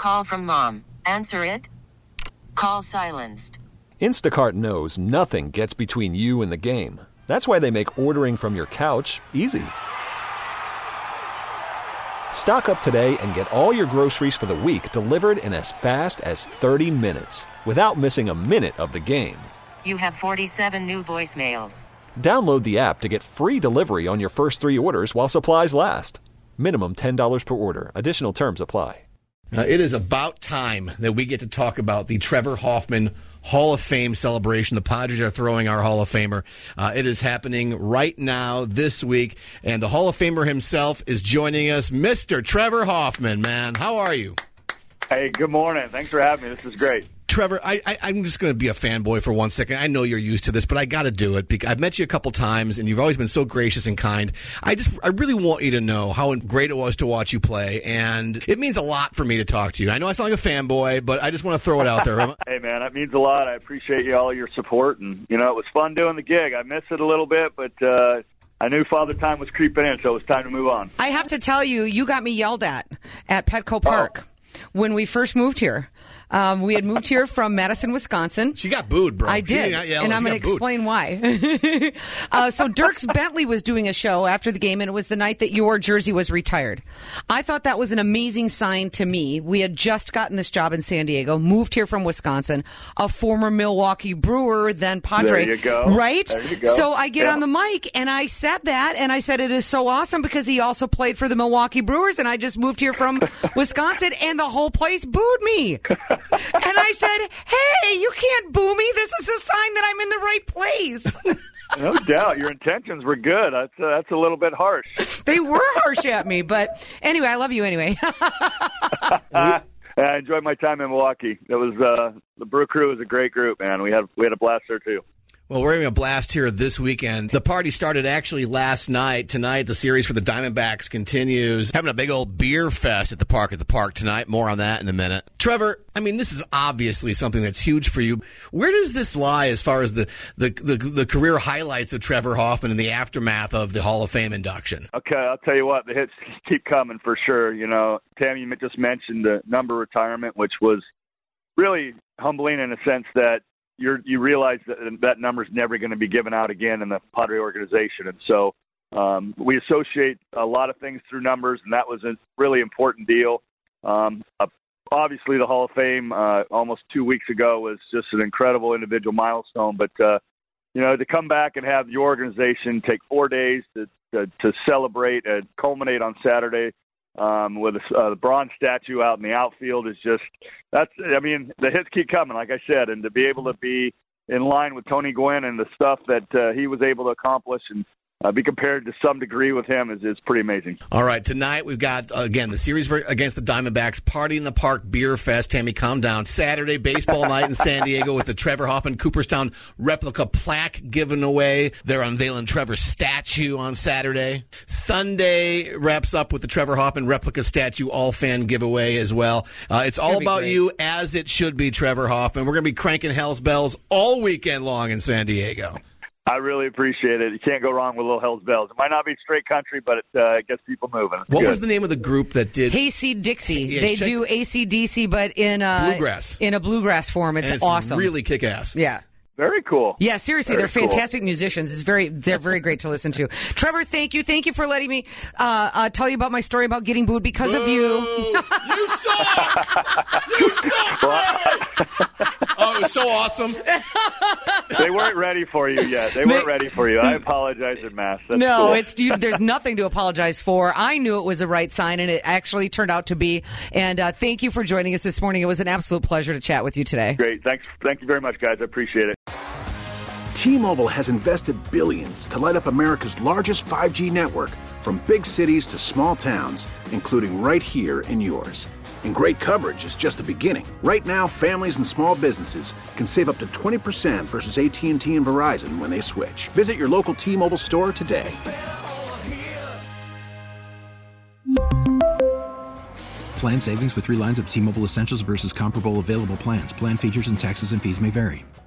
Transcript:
call from mom. Answer it. Call silenced. Instacart knows nothing gets between you and the game. That's why they make ordering from your couch easy. Stock up today and get all your groceries for the week delivered in as fast as 30 minutes without missing a minute of the game. You have 47 new voicemails. Download the app to get free delivery on your first 3 orders while supplies last. Minimum $10 per order. Additional terms apply. It is about time that we get to talk about the Trevor Hoffman Hall of Fame celebration. The Padres are throwing our Hall of Famer. It is happening right now this week, and the Hall of Famer himself is joining us, Mr. Trevor Hoffman, man. How are you? Hey, good morning. Thanks for having me. This is great. Trevor, I'm just going to be a fanboy for 1 second. I know you're used to this, but I got to do it because I've met you a couple times, and you've always been so gracious and kind. I really want you to know how great it was to watch you play, and it means a lot for me to talk to you. I know I sound like a fanboy, but I just want to throw it out there. Hey, man, that means a lot. I appreciate all your support, and, it was fun doing the gig. I missed it a little bit, but I knew Father Time was creeping in, so it was time to move on. I have to tell you, you got me yelled at Petco Park. When we first moved here. We had moved here from Madison, Wisconsin. She got booed, bro. I did, and I'm going to explain why. So Dierks Bentley was doing a show after the game, and it was the night that your jersey was retired. I thought that was an amazing sign to me. We had just gotten this job in San Diego, moved here from Wisconsin, a former Milwaukee Brewer, then Padre. There you go. Right? There you go. So I get on the mic, and I said that, and I said it is so awesome because he also played for the Milwaukee Brewers, and I just moved here from Wisconsin, and the whole place booed me. And I said, hey, you can't boo me. This is a sign that I'm in the right place. No doubt. Your intentions were good. That's a little bit harsh. They were harsh at me. But anyway, I love you anyway. I enjoyed my time in Milwaukee. It was the Brew Crew was a great group, man. We had a blast there, too. Well, we're having a blast here this weekend. The party started actually last night. Tonight, the series for the Diamondbacks continues. Having a big old beer fest at the park tonight. More on that in a minute. Trevor, I mean, this is obviously something that's huge for you. Where does this lie as far as the career highlights of Trevor Hoffman in the aftermath of the Hall of Fame induction? Okay, I'll tell you what, the hits keep coming for sure. Tam, you just mentioned the number retirement, which was really humbling in a sense that you realize that number's never going to be given out again in the Padre organization. And so we associate a lot of things through numbers, and that was a really important deal. Obviously, the Hall of Fame almost 2 weeks ago was just an incredible individual milestone. But, to come back and have the organization take 4 days to celebrate and culminate on Saturday with a bronze statue out in the outfield is just the hits keep coming, like I said, and to be able to be in line with Tony Gwynn and the stuff that he was able to accomplish and be compared to some degree with him is pretty amazing. All right, tonight we've got, again, the series against the Diamondbacks, Party in the Park Beer Fest. Tammy, calm down. Saturday, baseball night in San Diego with the Trevor Hoffman Cooperstown replica plaque given away. They're unveiling Trevor's statue on Saturday. Sunday wraps up with the Trevor Hoffman replica statue all-fan giveaway as well. It's all about great. You, as it should be, Trevor Hoffman. We're going to be cranking Hell's Bells all weekend long in San Diego. I really appreciate it. You can't go wrong with a little Hell's Bells. It might not be straight country, but it gets people moving. What was the name of the group that did? Hayseed Dixie. They do AC/DC, but in bluegrass. In a bluegrass form. It's awesome. Really kick-ass. Yeah. Very cool. Yeah, seriously, they're fantastic musicians. They're very great to listen to. Trevor, thank you. Thank you for letting me tell you about my story about getting booed because of you. You suck! You suck! Oh, it was so awesome. They weren't ready for you yet. They weren't ready for you. I apologize en masse. No, cool. There's nothing to apologize for. I knew it was the right sign, and it actually turned out to be. And thank you for joining us this morning. It was an absolute pleasure to chat with you today. Great. Thanks. Thank you very much, guys. I appreciate it. T-Mobile has invested billions to light up America's largest 5G network, from big cities to small towns, including right here in yours. And great coverage is just the beginning. Right now, families and small businesses can save up to 20% versus AT&T and Verizon when they switch. Visit your local T-Mobile store today. Plan savings with 3 lines of T-Mobile Essentials versus comparable available plans. Plan features and taxes and fees may vary.